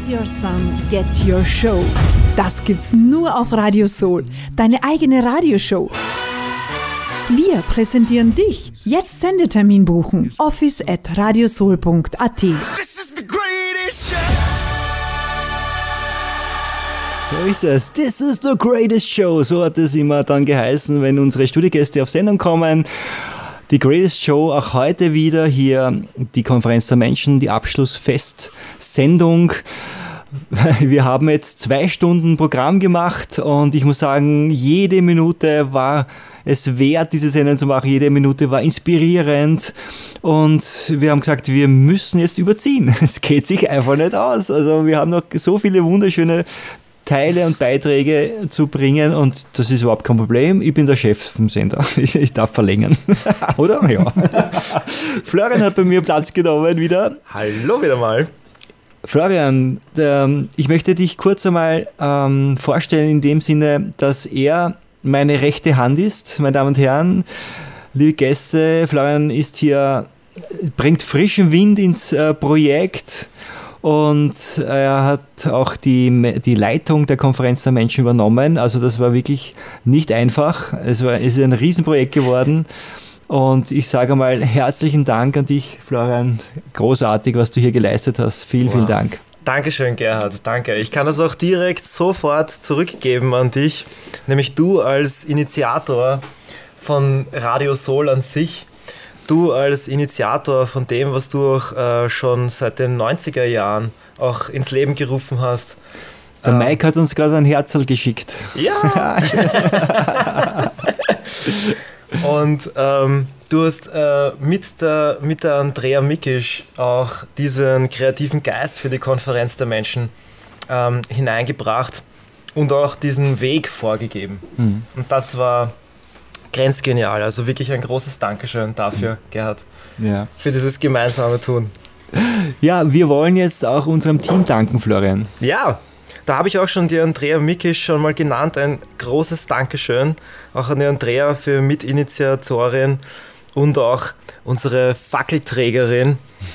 Your Song, Get Your Show. Das gibt's nur auf Radio Soul, deine eigene Radioshow. Wir präsentieren dich. Jetzt Sendetermin buchen. office@radiosoul.at. So ist es. This is the greatest show. So hat es immer dann geheißen, wenn unsere Studiogäste auf Sendung kommen. Die Greatest Show, auch heute wieder hier die Konferenz der Menschen, die Abschlussfestsendung. Wir haben jetzt 2 Stunden Programm gemacht und ich muss sagen, jede Minute war es wert, diese Sendung zu machen. Jede Minute war inspirierend und wir haben gesagt, wir müssen jetzt überziehen. Es geht sich einfach nicht aus. Also wir haben noch so viele wunderschöne Teile und Beiträge zu bringen und das ist überhaupt kein Problem. Ich bin der Chef vom Sender. Ich darf verlängern. Oder? Ja. Florian hat bei mir Platz genommen wieder. Hallo wieder mal. Florian, ich möchte dich kurz einmal vorstellen in dem Sinne, dass er meine rechte Hand ist, meine Damen und Herren, liebe Gäste. Florian ist hier, bringt frischen Wind ins Projekt. Und er hat auch die Leitung der Konferenz der Menschen übernommen. Also das war wirklich nicht einfach. Es ist ein Riesenprojekt geworden. Und ich sage mal herzlichen Dank an dich, Florian. Großartig, was du hier geleistet hast. Vielen Dank. Dankeschön, Gerhard. Danke. Ich kann das auch direkt sofort zurückgeben an dich. Nämlich du als Initiator von Radio Soul an sich. Du als Initiator von dem, was du auch schon seit den 90er Jahren auch ins Leben gerufen hast. Der Mike hat uns gerade ein Herzl geschickt. Ja! Und du hast mit der Andrea Mikisch auch diesen kreativen Geist für die Konferenz der Menschen hineingebracht und auch diesen Weg vorgegeben. Mhm. Und das war grenzgenial, also wirklich ein großes Dankeschön dafür, Gerhard, für dieses gemeinsame Tun. Ja, wir wollen jetzt auch unserem Team danken, Florian. Ja, da habe ich auch schon die Andrea Mikisch schon mal genannt, ein großes Dankeschön, auch an die Andrea für Mitinitiatorin und auch unsere Fackelträgerin,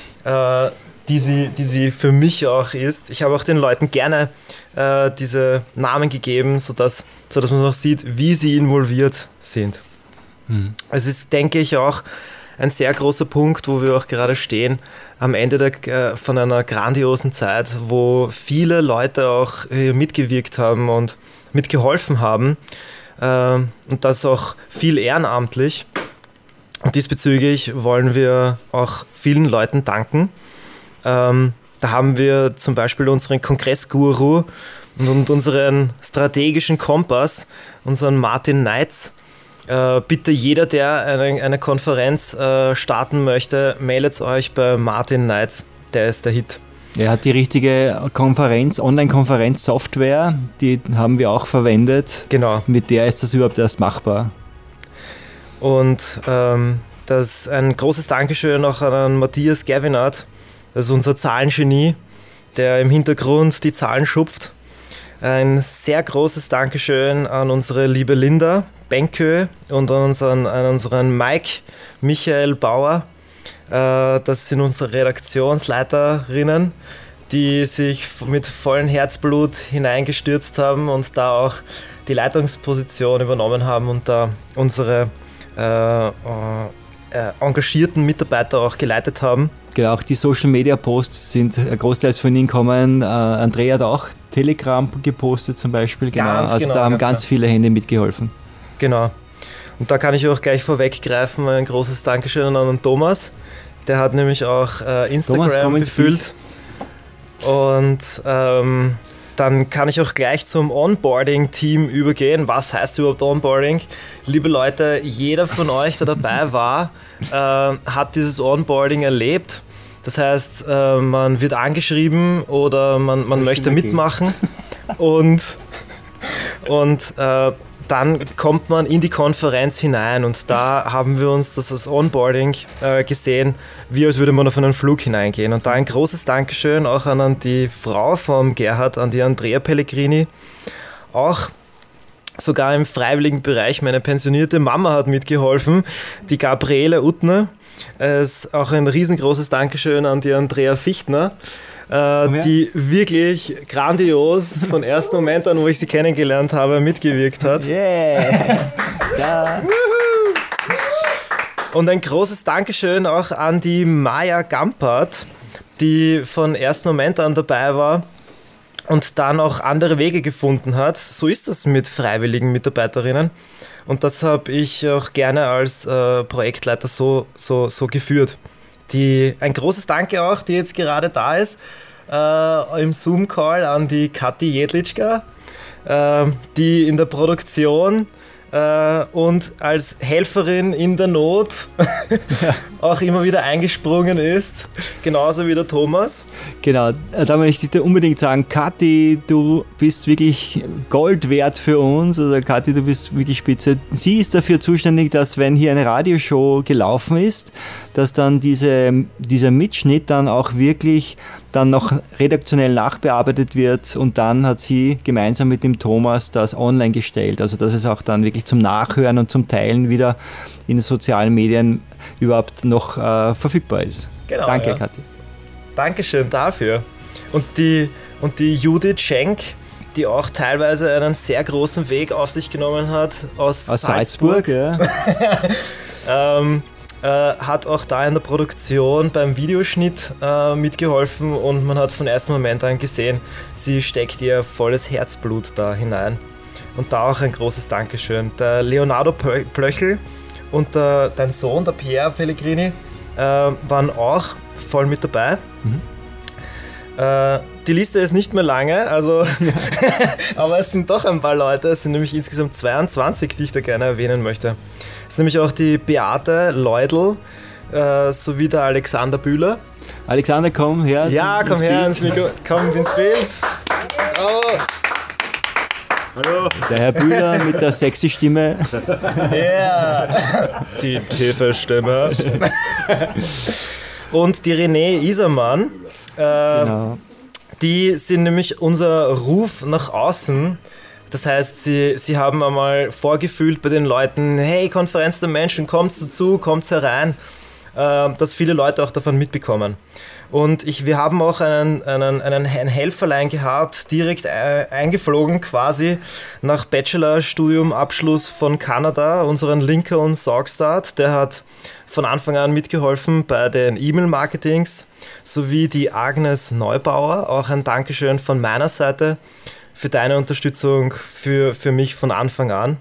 die sie für mich auch ist. Ich habe auch den Leuten gerne diese Namen gegeben, sodass man noch sieht, wie sie involviert sind. Es ist, denke ich, auch ein sehr großer Punkt, wo wir auch gerade stehen, am Ende von einer grandiosen Zeit, wo viele Leute auch mitgewirkt haben und mitgeholfen haben und das auch viel ehrenamtlich. Und diesbezüglich wollen wir auch vielen Leuten danken. Da haben wir zum Beispiel unseren Kongressguru und unseren strategischen Kompass, unseren Martin Neitz. Bitte jeder, der eine Konferenz starten möchte, meldet euch bei Martin Neitz, der ist der Hit. Er hat die richtige Online-Konferenz-Software, die haben wir auch verwendet. Genau. Mit der ist das überhaupt erst machbar. Und das ein großes Dankeschön auch an Matthias Gervinat, das ist unser Zahlengenie, der im Hintergrund die Zahlen schupft. Ein sehr großes Dankeschön an unsere liebe Linda Benkö und an unseren Mike Michael Bauer. Das sind unsere Redaktionsleiterinnen, die sich mit vollem Herzblut hineingestürzt haben und da auch die Leitungsposition übernommen haben und da unsere engagierten Mitarbeiter auch geleitet haben. Genau, auch die Social-Media-Posts sind großteils von Ihnen kommen. Andrea hat auch Telegram gepostet zum Beispiel. Genau. Da haben ganz viele Hände mitgeholfen. Genau. Und da kann ich auch gleich vorweggreifen, ein großes Dankeschön an Thomas. Der hat nämlich auch Instagram befüllt. Und dann kann ich auch gleich zum Onboarding-Team übergehen. Was heißt überhaupt Onboarding? Liebe Leute, jeder von euch, der dabei war, hat dieses Onboarding erlebt. Das heißt, man wird angeschrieben oder man möchte mitmachen und dann kommt man in die Konferenz hinein und da haben wir uns das als Onboarding gesehen, wie als würde man auf einen Flug hineingehen. Und da ein großes Dankeschön auch an die Frau vom Gerhard, an die Andrea Pellegrini. Auch sogar im freiwilligen Bereich meine pensionierte Mama hat mitgeholfen, die Gabriele Uttner. Es ist auch ein riesengroßes Dankeschön an die Andrea Fichtner. die wirklich grandios von ersten Moment an, wo ich sie kennengelernt habe, mitgewirkt hat. Yeah! Ja. Und ein großes Dankeschön auch an die Maja Gampert, die von ersten Moment an dabei war und dann auch andere Wege gefunden hat. So ist das mit freiwilligen Mitarbeiterinnen. Und das habe ich auch gerne als Projektleiter so geführt. Ein großes Danke auch, die jetzt gerade da ist, im Zoom-Call an die Kathi Jedlitschka, die in der Produktion und als Helferin in der Not auch immer wieder eingesprungen ist, genauso wie der Thomas. Genau, da möchte ich dir unbedingt sagen, Kathi, du bist wirklich Gold wert für uns. Also Kathi, du bist wirklich spitze. Sie ist dafür zuständig, dass wenn hier eine Radioshow gelaufen ist, dass dann dieser Mitschnitt dann auch wirklich dann noch redaktionell nachbearbeitet wird und dann hat sie gemeinsam mit dem Thomas das online gestellt, also dass es auch dann wirklich zum Nachhören und zum Teilen wieder in den sozialen Medien überhaupt noch verfügbar ist. Genau, danke, ja. Kathi. Dankeschön dafür. Und die Judith Schenk, die auch teilweise einen sehr großen Weg auf sich genommen hat aus Salzburg. Ja. Hat auch da in der Produktion beim Videoschnitt mitgeholfen und man hat von ersten Moment an gesehen, sie steckt ihr volles Herzblut da hinein. Und da auch ein großes Dankeschön. Der Leonardo Plöchel und dein Sohn, der Pierre Pellegrini, waren auch voll mit dabei. Die Liste ist nicht mehr lange, also aber es sind doch ein paar Leute, es sind nämlich insgesamt 22, die ich da gerne erwähnen möchte. Es ist nämlich auch die Beate Leudl sowie der Alexander Bühler. Alexander, komm her. Ja, komm her ins Mikro, komm ins Bild. Oh. Hallo. Der Herr Bühler mit der sexy Stimme. Yeah. Die tiefe Stimme. Und die Renée Isermann. Genau. Die sind nämlich unser Ruf nach außen. Das heißt, sie haben einmal vorgefühlt bei den Leuten, hey, Konferenz der Menschen, kommt dazu, kommt herein, dass viele Leute auch davon mitbekommen. Und wir haben auch ein Helferlein gehabt, direkt eingeflogen quasi nach Bachelorstudium-Abschluss von Kanada, unseren Lincoln Saugstad. Der hat von Anfang an mitgeholfen bei den E-Mail-Marketings, sowie die Agnes Neubauer. Auch ein Dankeschön von meiner Seite für deine Unterstützung für mich von Anfang an.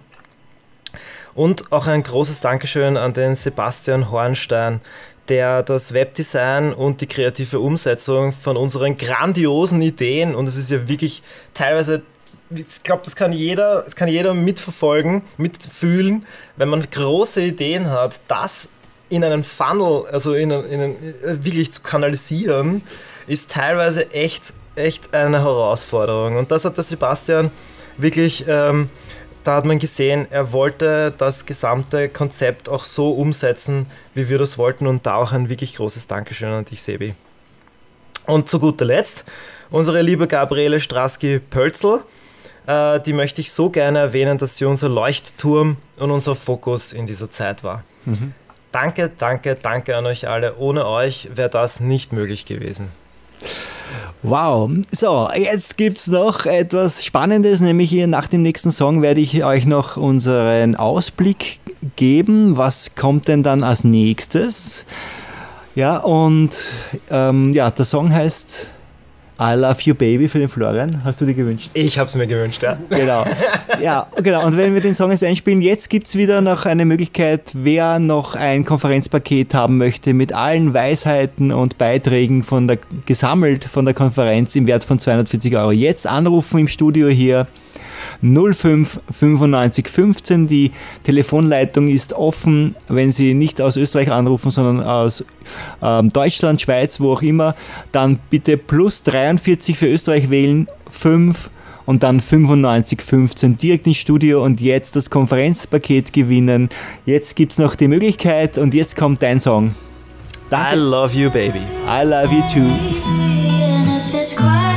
Und auch ein großes Dankeschön an den Sebastian Hornstein, der das Webdesign und die kreative Umsetzung von unseren grandiosen Ideen, und es ist ja wirklich teilweise, ich glaube, das kann jeder mitverfolgen, mitfühlen, wenn man große Ideen hat, das in einen Funnel, also in wirklich zu kanalisieren, ist teilweise echt eine Herausforderung. Und das hat der Sebastian wirklich, da hat man gesehen, er wollte das gesamte Konzept auch so umsetzen, wie wir das wollten, und da auch ein wirklich großes Dankeschön an dich, Sebi. Und zu guter Letzt, unsere liebe Gabriele Straski-Pölzl, die möchte ich so gerne erwähnen, dass sie unser Leuchtturm und unser Fokus in dieser Zeit war. Mhm. Danke, danke, danke an euch alle. Ohne euch wäre das nicht möglich gewesen. Wow, so, jetzt gibt es noch etwas Spannendes, nämlich hier nach dem nächsten Song werde ich euch noch unseren Ausblick geben. Was kommt denn dann als nächstes? Ja, und der Song heißt I Love You Baby für den Florian. Hast du dir gewünscht? Ich habe es mir gewünscht, ja. Genau. Ja, genau. Und wenn wir den Song jetzt einspielen, jetzt gibt es wieder noch eine Möglichkeit, wer noch ein Konferenzpaket haben möchte mit allen Weisheiten und Beiträgen gesammelt von der Konferenz im Wert von 240 €. Jetzt anrufen im Studio hier 05 95 15. Die Telefonleitung ist offen, wenn Sie nicht aus Österreich anrufen, sondern aus Deutschland, Schweiz, wo auch immer, dann bitte plus 43 für Österreich wählen, 5 und dann 95 15 direkt ins Studio und jetzt das Konferenzpaket gewinnen. Jetzt gibt es noch die Möglichkeit und jetzt kommt dein Song. Danke. I love you, baby. I love you too.